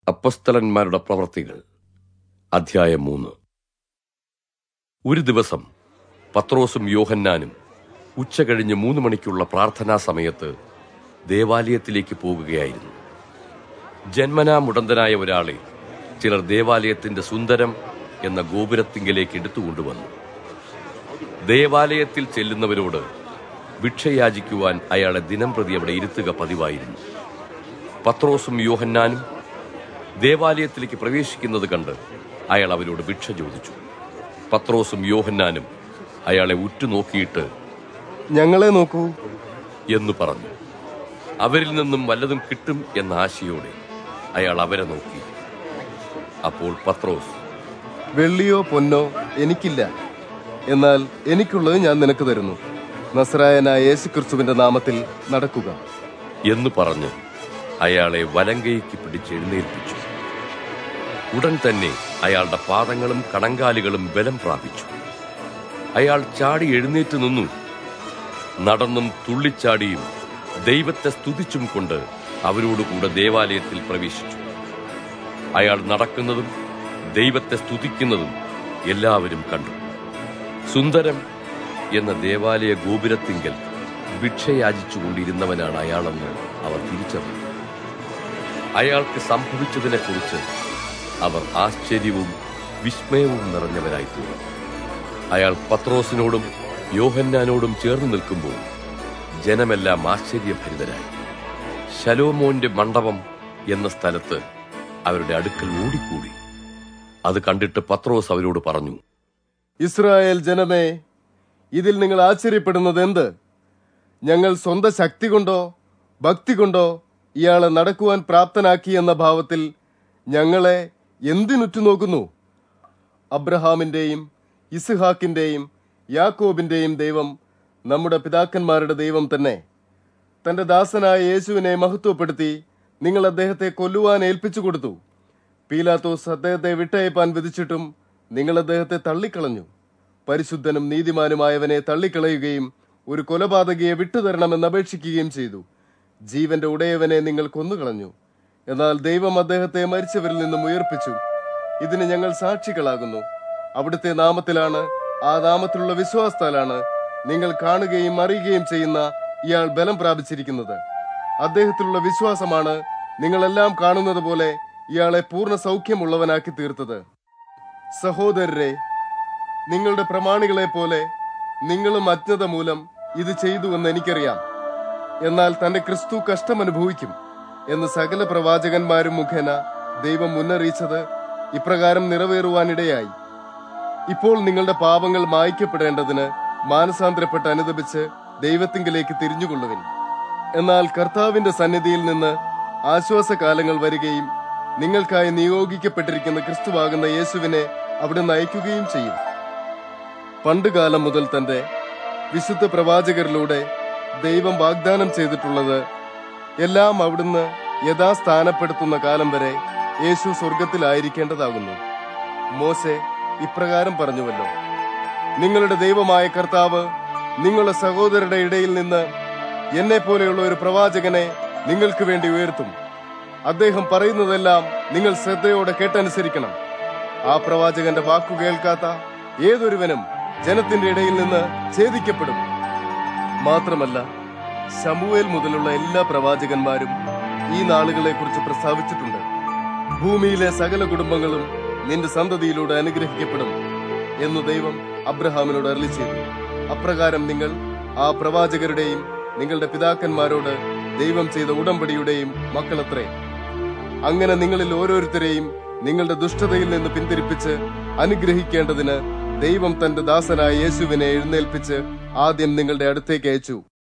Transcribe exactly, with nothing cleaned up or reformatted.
അപ്പോസ്തലന്മാരുടെ പ്രവൃത്തികൾ അധ്യായം മൂന്ന്. ഒരു ദിവസം പത്രോസും യോഹന്നാനും ഉച്ചകഴിഞ്ഞ് മൂന്ന് മണിക്കുള്ള പ്രാർത്ഥനാ സമയത്ത് ദേവാലയത്തിലേക്ക് പോകുകയായിരുന്നു. ജന്മനാ മുടന്തനായ ഒരാളെ ചിലർ ദേവാലയത്തിന്റെ സുന്ദരം എന്ന ഗോപുരത്തിങ്കലേക്ക് എടുത്തുകൊണ്ടുവന്നു. ദേവാലയത്തിൽ ചെല്ലുന്നവരോട് ഭിക്ഷയാചിക്കുവാൻ അയാളെ ദിനംപ്രതി അവിടെ ഇരുത്തുക പതിവായിരുന്നു. പത്രോസും യോഹന്നാനും ദേവാലയത്തിലേക്ക് പ്രവേശിക്കുന്നത് കണ്ട് അയാൾ അവരോട് ഭിക്ഷ ചോദിച്ചു. പത്രോസും യോഹന്നാനും അയാളെ ഉറ്റുനോക്കിയിട്ട് ഞങ്ങളെ നോക്കൂ എന്നു പറഞ്ഞു. അവരിൽ നിന്നും വല്ലതും കിട്ടും എന്ന ആശയോടെ അയാൾ അവരെ നോക്കി. അപ്പോൾ പത്രോസ്, വെള്ളിയോ പൊന്നോ എനിക്കില്ല, എന്നാൽ എനിക്കുള്ളത് ഞാൻ നിനക്ക് തരുന്നു. നസ്രായനായ യേശുക്രിസ്തുവിന്റെ നാമത്തിൽ നടക്കുക എന്ന് പറഞ്ഞ് അയാളെ വലങ്കൈക്ക് പിടിച്ച് എഴുന്നേൽപ്പിച്ചു. ഉടൻ തന്നെ അയാളുടെ പാദങ്ങളും കണങ്കാലുകളും ബലം പ്രാപിച്ചു. അയാൾ ചാടി എഴുന്നേറ്റ് നിന്നു. നടന്നും തുള്ളിച്ചാടിയും ദൈവത്തെ സ്തുതിച്ചും കൊണ്ട് അവരോടുകൂടെ ദേവാലയത്തിൽ പ്രവേശിച്ചു. അയാൾ നടക്കുന്നതും ദൈവത്തെ സ്തുതിക്കുന്നതും എല്ലാവരും കണ്ടു. സുന്ദരം എന്ന ദേവാലയ ഗോപുരത്തിങ്കൽ ഭിക്ഷയാചിച്ചുകൊണ്ടിരുന്നവനാണ് അയാളെന്ന് അവർ തിരിച്ചറിഞ്ഞു. അയാൾക്ക് സംഭവിച്ചതിനെക്കുറിച്ച് അവർ ആശ്ചര്യവും വിസ്മയവും നിറഞ്ഞവരായിത്തീർന്നു. അയാൾ പത്രോസിനോടും യോഹന്നാനോടും ചേർന്ന് നിൽക്കുമ്പോൾ ജനമെല്ലാം ആശ്ചര്യഭരിതരായി. ശലോമോന്റെ മണ്ഡപം എന്ന സ്ഥലത്ത് അവരുടെ അടുക്കൽ ഓടിക്കൂടി. അത് കണ്ടിട്ട് പത്രോസ് അവരോട് പറഞ്ഞു, ഇസ്രായേൽ ജനമേ, ഇതിൽ നിങ്ങൾ ആശ്ചര്യപ്പെടുന്നത് എന്ത്? ഞങ്ങൾ സ്വന്തം ശക്തി കൊണ്ടോ ഭക്തി കൊണ്ടോ ഇയാളെ നടക്കുവാൻ പ്രാപ്തനാക്കി എന്ന ഭാവത്തിൽ ഞങ്ങളെ എന്തിനുറ്റുനോക്കുന്നു? അബ്രഹാമിന്റെയും ഇസ്ഹാക്കിന്റെയും യാക്കോബിന്റെയും ദൈവം നമ്മുടെ പിതാക്കന്മാരുടെ ദൈവം തന്നെ. തന്റെ ദാസനായ യേശുവിനെ മഹത്വപ്പെടുത്തി നിങ്ങൾ അദ്ദേഹത്തെ കൊല്ലുവാൻ ഏൽപ്പിച്ചു കൊടുത്തു. പീലാത്തോസ് അദ്ദേഹത്തെ വിട്ടയപ്പാൻ വിധിച്ചിട്ടും നിങ്ങൾ അദ്ദേഹത്തെ തള്ളിക്കളഞ്ഞു. പരിശുദ്ധനും നീതിമാനുമായവനെ തള്ളിക്കളയുകയും ഒരു കൊലപാതകയെ വിട്ടുതരണമെന്ന് അപേക്ഷിക്കുകയും ചെയ്തു. ജീവന്റെ ഉടയവനെ നിങ്ങൾ കൊന്നുകളഞ്ഞു. എന്നാൽ ദൈവം അദ്ദേഹത്തെ മരിച്ചവരിൽ നിന്നും ഉയർപ്പിച്ചു. ഇതിന് ഞങ്ങൾ സാക്ഷികളാകുന്നു. അവിടുത്തെ നാമത്തിലാണ്, ആ നാമത്തിലുള്ള വിശ്വാസത്താലാണ് നിങ്ങൾ കാണുകയും അറിയുകയും ചെയ്യുന്ന ഇയാൾ ബലം പ്രാപിച്ചിരിക്കുന്നത്. അദ്ദേഹത്തിലുള്ള വിശ്വാസമാണ് നിങ്ങളെല്ലാം കാണുന്നത് പോലെ ഇയാളെ പൂർണ്ണ സൗഖ്യമുള്ളവനാക്കി തീർത്തത്. സഹോദരരെ, നിങ്ങളുടെ പ്രമാണികളെ പോലെ നിങ്ങളും അജ്ഞത മൂലം ഇത് ചെയ്തുവെന്ന് എനിക്കറിയാം. എന്നാൽ തന്റെ ക്രിസ്തു കഷ്ടമനുഭവിക്കും എന്ന് സകല പ്രവാചകന്മാരും മുഖേന ദൈവം മുന്നറിയിച്ചത് ഇപ്രകാരം നിറവേറുവാനിടയായി. ഇപ്പോൾ നിങ്ങളുടെ പാപങ്ങൾ മായ്ക്കപ്പെടേണ്ടതിന് മാനസാന്തരപ്പെട്ട് അനുദപിച്ച് ദൈവത്തിങ്കലേക്ക് തിരിഞ്ഞുകൊള്ളുവിൻ. എന്നാൽ കർത്താവിന്റെ സന്നിധിയിൽ നിന്ന് ആശ്വാസകാലങ്ങൾ വരികയും നിങ്ങൾക്കായി നിയോഗിക്കപ്പെട്ടിരിക്കുന്ന ക്രിസ്തുവാകുന്ന യേശുവിനെ അവിടെ നയിക്കുകയും ചെയ്യും. പണ്ടുകാലം മുതൽ തന്റെ വിശുദ്ധ പ്രവാചകരിലൂടെ ദൈവം വാഗ്ദാനം ചെയ്തിട്ടുള്ളത് എല്ലാം അവിടുന്ന് യഥാസ്ഥാനപ്പെടുത്തുന്ന കാലം വരെ യേശു സ്വർഗത്തിലായിരിക്കേണ്ടതാകുന്നു. മോശെ ഇപ്രകാരം പറഞ്ഞുവല്ലോ, നിങ്ങളുടെ ദൈവമായ കർത്താവ് നിങ്ങളുടെ സഹോദരരുടെ ഇടയിൽ നിന്ന് എന്നെ പോലെയുള്ള ഒരു പ്രവാചകനെ നിങ്ങൾക്ക് വേണ്ടി ഉയർത്തും. അദ്ദേഹം പറയുന്നതെല്ലാം നിങ്ങൾ ശ്രദ്ധയോടെ കേട്ടനുസരിക്കണം. ആ പ്രവാചകന്റെ വാക്കു കേൾക്കാത്ത ഏതൊരുവനും ജനത്തിന്റെ ഇടയിൽ നിന്ന് ഛേദിക്കപ്പെടും. മാത്രമല്ല, ശമൂവേൽ മുതലുള്ള എല്ലാ പ്രവാചകന്മാരും ഈ നാളുകളെ കുറിച്ച് പ്രസ്താവിച്ചിട്ടുണ്ട്. ഭൂമിയിലെ സകല കുടുംബങ്ങളും നിന്റെ സന്തതിയിലൂടെ അനുഗ്രഹിക്കപ്പെടും എന്ന് ദൈവം അബ്രഹാമിനോട് അരുളി ചെയ്തു. അപ്രകാരം നിങ്ങൾ ആ പ്രവാചകരുടെയും നിങ്ങളുടെ പിതാക്കന്മാരോട് ദൈവം ചെയ്ത ഉടമ്പടിയുടെയും മക്കളത്രേ. അങ്ങനെ നിങ്ങളിൽ ഓരോരുത്തരെയും നിങ്ങളുടെ ദുഷ്ടതയിൽ നിന്ന് പിന്തിരിപ്പിച്ച് അനുഗ്രഹിക്കേണ്ടതിന് ദൈവം തന്റെ ദാസനായ യേശുവിനെ എഴുന്നേൽപ്പിച്ച് ആദ്യം നിങ്ങളുടെ അടുത്തേക്ക് അയച്ചു.